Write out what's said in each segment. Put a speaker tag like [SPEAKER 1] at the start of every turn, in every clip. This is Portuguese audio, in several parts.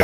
[SPEAKER 1] divertir.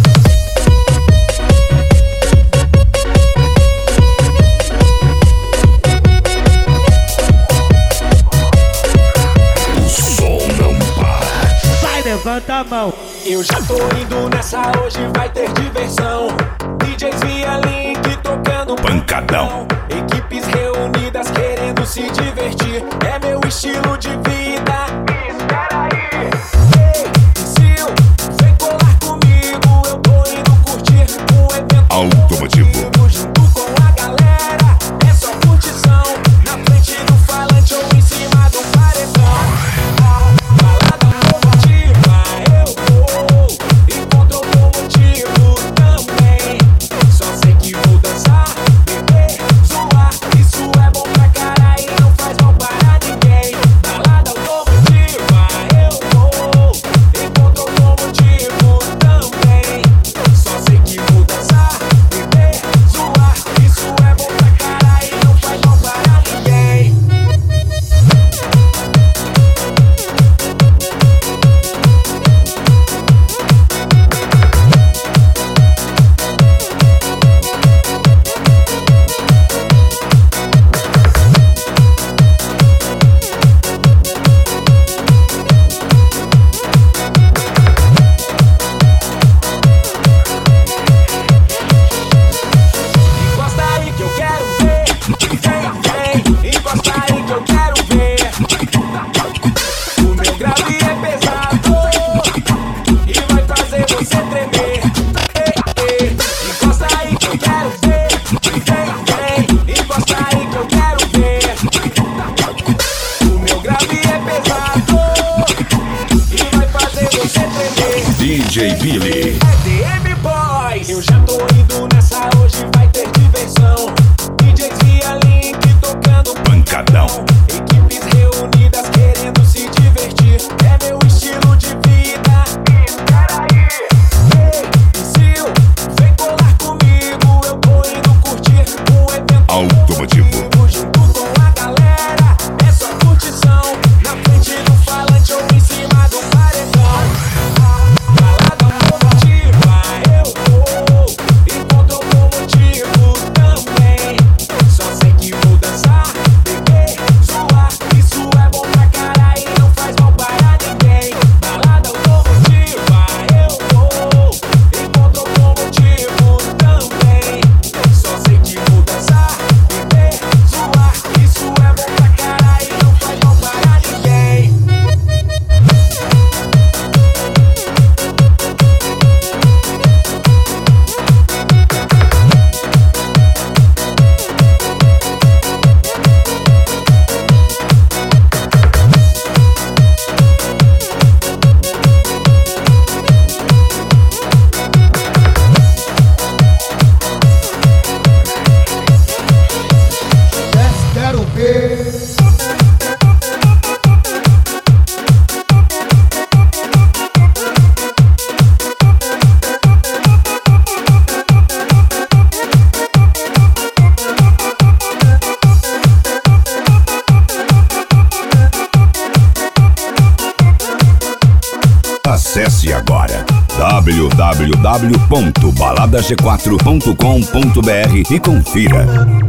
[SPEAKER 1] O som não para.
[SPEAKER 2] Vai, levanta a mão.
[SPEAKER 3] Eu já tô indo nessa, hoje vai ter diversão. DJs via link tocando
[SPEAKER 1] Pancadão.
[SPEAKER 3] Equipes reunidas querendo se divertir. É meu estilo de vida. Espera aí. Ei, Sil, vem colar comigo. Eu tô indo curtir um evento
[SPEAKER 1] Automotivo.
[SPEAKER 3] junto com a galera. É só curtição. Na frente do falante ou em cima do paredão. Balada automotiva, eu vou. Encontro automotivo também. Só sei que vou dançar, beber, zoar. Isso é bom pra cara e não faz mal para ninguém. Balada automotiva, eu vou. Encontro automotivo também. Só sei que vou dançar, beber, zoar. Isso é bom pra cara e não faz mal para ninguém. Encosta aí que eu quero ver. Vem, encosta aí que eu quero ver. O meu grave é pesado e vai fazer você tremer. Encosta aí que eu quero ver. Vem, encosta aí que eu quero ver. O meu grave é pesado e vai fazer você tremer.
[SPEAKER 1] DJ Billy.
[SPEAKER 3] DM Boys. Eu já tô indo nessa, hoje vai ter diversão. DJs via link tocando
[SPEAKER 1] Pancadão.
[SPEAKER 3] Equipes reunidas querendo se divertir. É meu estilo de vida. Espera aí. Ei, Sil, vem colar comigo. Eu tô indo curtir um evento
[SPEAKER 1] Automotivo.
[SPEAKER 3] junto com a galera. É só curtição. Na frente do falante ou em cima do paredão. Balada automotiva, eu vou. Encontro automotivo também. Só sei que vou dançar, beber, zoar. Isso é bom pra cara e não faz mal para ninguém. Balada automotiva, eu vou. Encontro automotivo também. Só sei que vou dançar, beber, zoar. Isso é bom pra cara e não faz mal para ninguém.
[SPEAKER 2] Quero ver.
[SPEAKER 1] Acesse agora www.baladag4.com.br e confira.